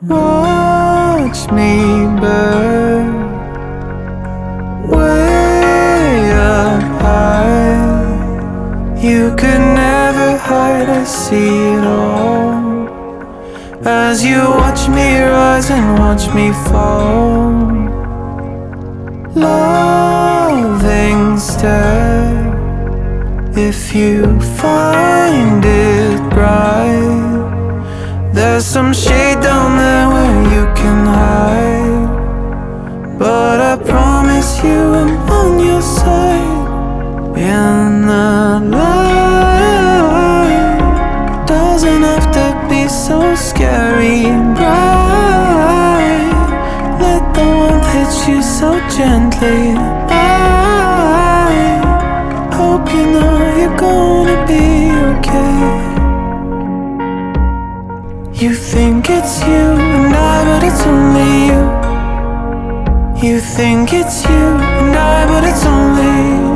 Watch me burn way up high. You could never hide, I see it all as you watch me rise and watch me fall. Loving stare, if you find it bright, there's some shade down there where you can hide. But I promise you I'm on your side. In the light doesn't have to be so scary and bright. Let the warmth hit you so gently. I hope you know you're gonna be okay. You think it's you and I, but it's only you. You think it's you and I, but it's only you.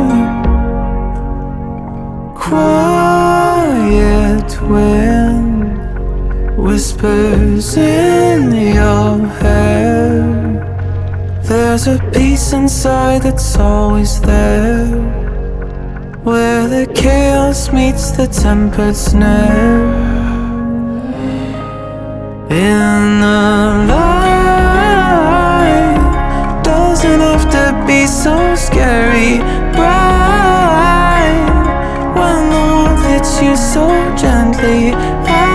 Quiet wind whispers in your hair. There's a peace inside that's always there, where the chaos meets the tempered snare. In the light doesn't have to be so scary bright. When the warmth hits you so gently, I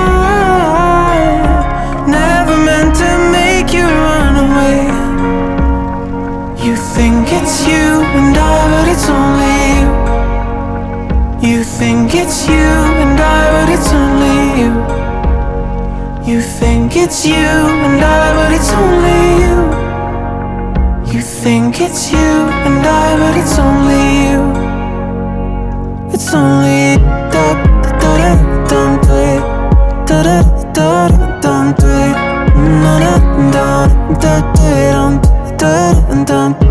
never meant to make you run away. You think it's you and I, but it's only you. You think it's you and I, but it's only you. You think it's you and I, but it's only you. You think it's you and I, but it's only you. It's only da da da dum da da da dum da da da da dum da da dum.